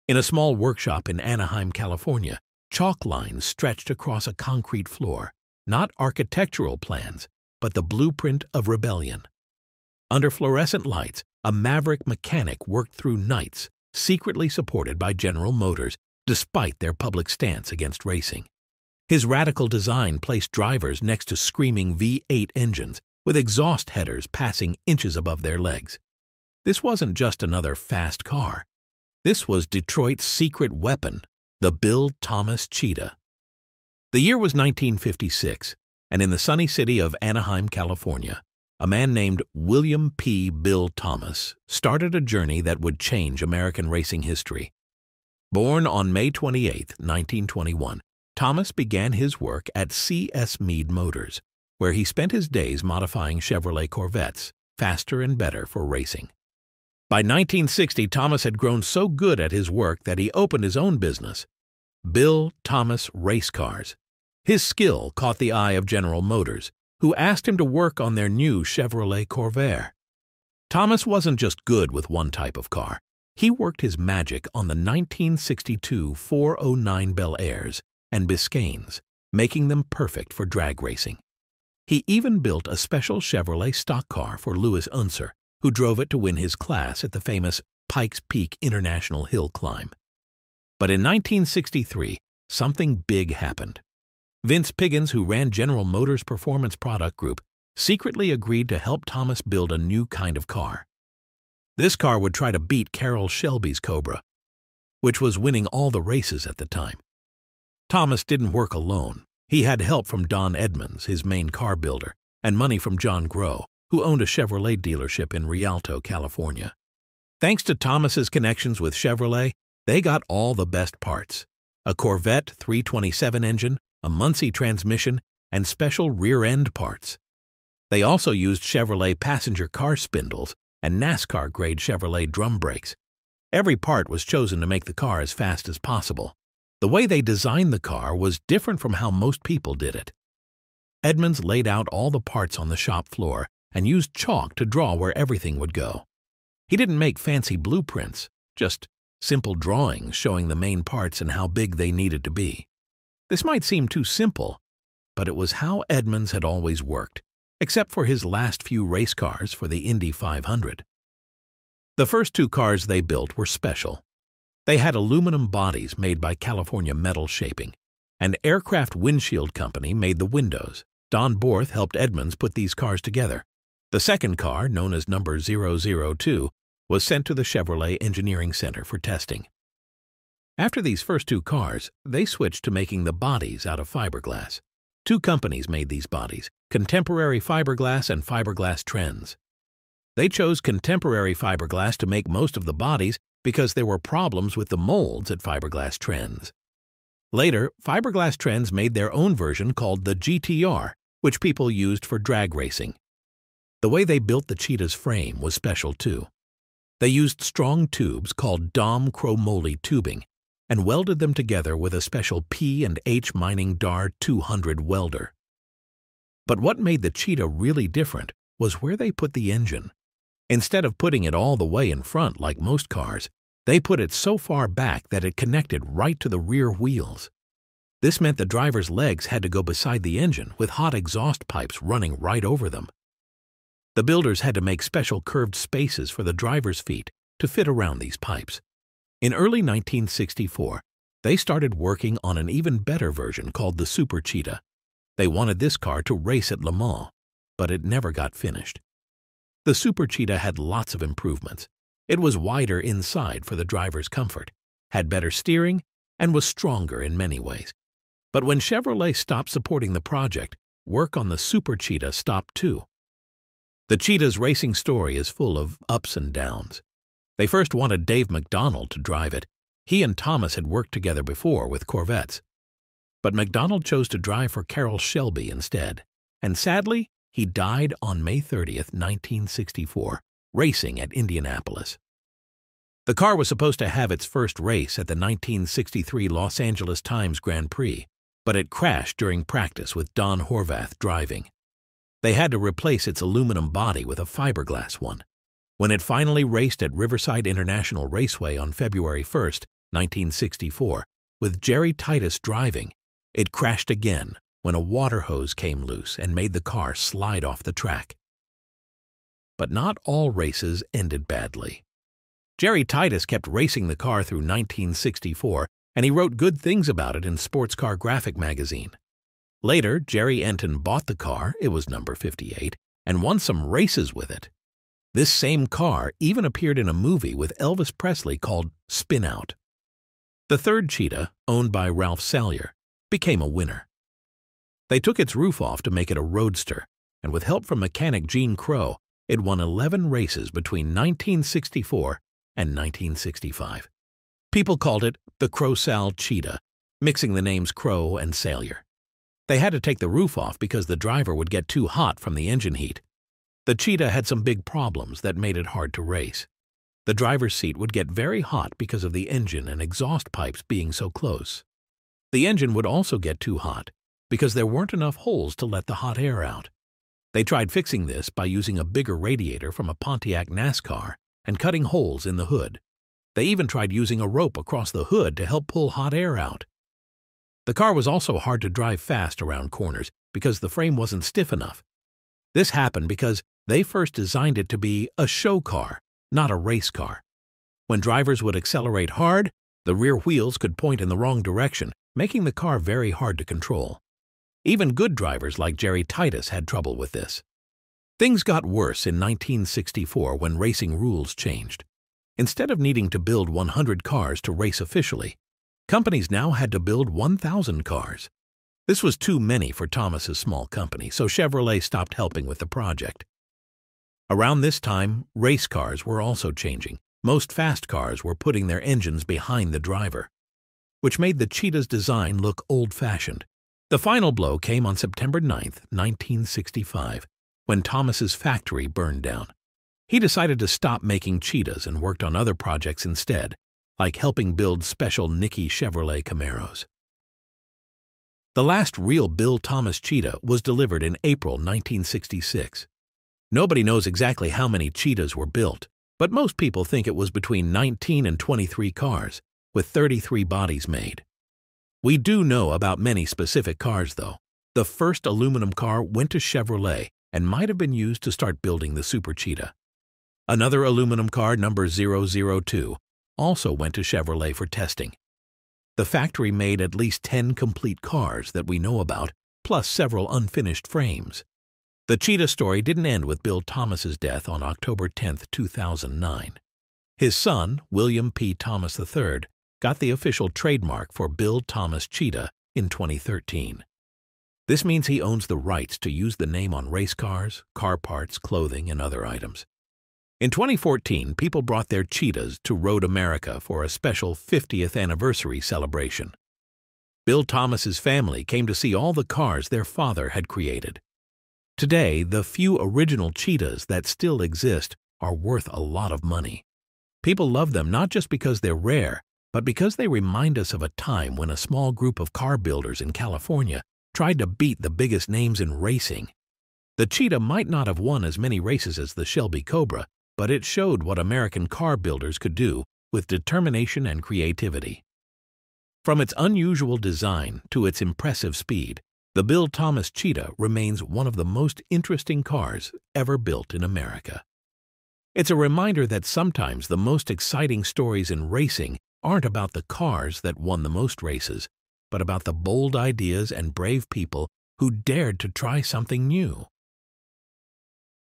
In a small workshop in Anaheim, California, chalk lines stretched across a concrete floor, not architectural plans, but the blueprint of rebellion. Under fluorescent lights, a maverick mechanic worked through nights, secretly supported by General Motors, despite their public stance against racing. His radical design placed drivers next to screaming V8 engines, with exhaust headers passing inches above their legs. This wasn't just another fast car. This was Detroit's secret weapon, the Bill Thomas Cheetah. The year was 1956, and in the sunny city of Anaheim, California, a man named William P. Bill Thomas started a journey that would change American racing history. Born on May 28, 1921, Thomas began his work at C.S. Mead Motors, where he spent his days modifying Chevrolet Corvettes, faster and better for racing. By 1960, Thomas had grown so good at his work that he opened his own business, Bill Thomas Race Cars. His skill caught the eye of General Motors, who asked him to work on their new Chevrolet Corvair. Thomas wasn't just good with one type of car. He worked his magic on the 1962 409 Bel Airs and Biscaynes, making them perfect for drag racing. He even built a special Chevrolet stock car for Louis Unser, who drove it to win his class at the famous Pikes Peak International Hill Climb. But in 1963, something big happened. Vince Piggins, who ran General Motors Performance Product Group, secretly agreed to help Thomas build a new kind of car. This car would try to beat Carroll Shelby's Cobra, which was winning all the races at the time. Thomas didn't work alone. He had help from Don Edmonds, his main car builder, and money from John Groh, who owned a Chevrolet dealership in Rialto, California. Thanks to Thomas's connections with Chevrolet, they got all the best parts: a Corvette 327 engine, a Muncie transmission, and special rear-end parts. They also used Chevrolet passenger car spindles and NASCAR-grade Chevrolet drum brakes. Every part was chosen to make the car as fast as possible. The way they designed the car was different from how most people did it. Edmonds laid out all the parts on the shop floor and used chalk to draw where everything would go. He didn't make fancy blueprints, just simple drawings showing the main parts and how big they needed to be. This might seem too simple, but it was how Edmonds had always worked, except for his last few race cars for the Indy 500. The first two cars they built were special. They had aluminum bodies made by California Metal Shaping. An aircraft windshield company made the windows. Don Borth helped Edmonds put these cars together. The second car, known as number 002, was sent to the Chevrolet Engineering Center for testing. After these first two cars, they switched to making the bodies out of fiberglass. Two companies made these bodies, Contemporary Fiberglass and Fiberglass Trends. They chose Contemporary Fiberglass to make most of the bodies because there were problems with the molds at Fiberglass Trends. Later, Fiberglass Trends made their own version called the GTR, which people used for drag racing. The way they built the Cheetah's frame was special too. They used strong tubes called Dom chromoly tubing and welded them together with a special P&H Mining DAR 200 welder. But what made the Cheetah really different was where they put the engine. Instead of putting it all the way in front like most cars, they put it so far back that it connected right to the rear wheels. This meant the driver's legs had to go beside the engine with hot exhaust pipes running right over them. The builders had to make special curved spaces for the driver's feet to fit around these pipes. In early 1964, they started working on an even better version called the Super Cheetah. They wanted this car to race at Le Mans, but it never got finished. The Super Cheetah had lots of improvements. It was wider inside for the driver's comfort, had better steering, and was stronger in many ways. But when Chevrolet stopped supporting the project, work on the Super Cheetah stopped too. The Cheetah's racing story is full of ups and downs. They first wanted Dave McDonald to drive it. He and Thomas had worked together before with Corvettes. But McDonald chose to drive for Carroll Shelby instead, and sadly, he died on May 30, 1964, racing at Indianapolis. The car was supposed to have its first race at the 1963 Los Angeles Times Grand Prix, but it crashed during practice with Don Horvath driving. They had to replace its aluminum body with a fiberglass one. When it finally raced at Riverside International Raceway on February 1, 1964, with Jerry Titus driving, it crashed again when a water hose came loose and made the car slide off the track. But not all races ended badly. Jerry Titus kept racing the car through 1964, and he wrote good things about it in Sports Car Graphic magazine. Later, Jerry Enton bought the car, it was number 58, and won some races with it. This same car even appeared in a movie with Elvis Presley called Spin Out. The third Cheetah, owned by Ralph Salyer, became a winner. They took its roof off to make it a roadster, and with help from mechanic Gene Crow, it won 11 races between 1964 and 1965. People called it the Crow-Sal Cheetah, mixing the names Crow and Salyer. They had to take the roof off because the driver would get too hot from the engine heat. The Cheetah had some big problems that made it hard to race. The driver's seat would get very hot because of the engine and exhaust pipes being so close. The engine would also get too hot because there weren't enough holes to let the hot air out. They tried fixing this by using a bigger radiator from a Pontiac NASCAR and cutting holes in the hood. They even tried using a rope across the hood to help pull hot air out. The car was also hard to drive fast around corners because the frame wasn't stiff enough. This happened because they first designed it to be a show car, not a race car. When drivers would accelerate hard, the rear wheels could point in the wrong direction, making the car very hard to control. Even good drivers like Jerry Titus had trouble with this. Things got worse in 1964 when racing rules changed. Instead of needing to build 100 cars to race officially, companies now had to build 1,000 cars. This was too many for Thomas's small company, so Chevrolet stopped helping with the project. Around this time, race cars were also changing. Most fast cars were putting their engines behind the driver, which made the Cheetah's design look old-fashioned. The final blow came on September 9, 1965, when Thomas's factory burned down. He decided to stop making Cheetahs and worked on other projects instead, like helping build special Nicky Chevrolet Camaros. The last real Bill Thomas Cheetah was delivered in April 1966. Nobody knows exactly how many Cheetahs were built, but most people think it was between 19 and 23 cars, with 33 bodies made. We do know about many specific cars, though. The first aluminum car went to Chevrolet and might have been used to start building the Super Cheetah. Another aluminum car, number 002, also went to Chevrolet for testing. The factory made at least 10 complete cars that we know about, plus several unfinished frames. The Cheetah story didn't end with Bill Thomas's death on October 10, 2009. His son, William P. Thomas III, got the official trademark for Bill Thomas Cheetah in 2013. This means he owns the rights to use the name on race cars, car parts, clothing, and other items. In 2014, people brought their Cheetahs to Road America for a special 50th anniversary celebration. Bill Thomas's family came to see all the cars their father had created. Today, the few original Cheetahs that still exist are worth a lot of money. People love them not just because they're rare, but because they remind us of a time when a small group of car builders in California tried to beat the biggest names in racing. The Cheetah might not have won as many races as the Shelby Cobra, but it showed what American car builders could do with determination and creativity. From its unusual design to its impressive speed, the Bill Thomas Cheetah remains one of the most interesting cars ever built in America. It's a reminder that sometimes the most exciting stories in racing aren't about the cars that won the most races, but about the bold ideas and brave people who dared to try something new.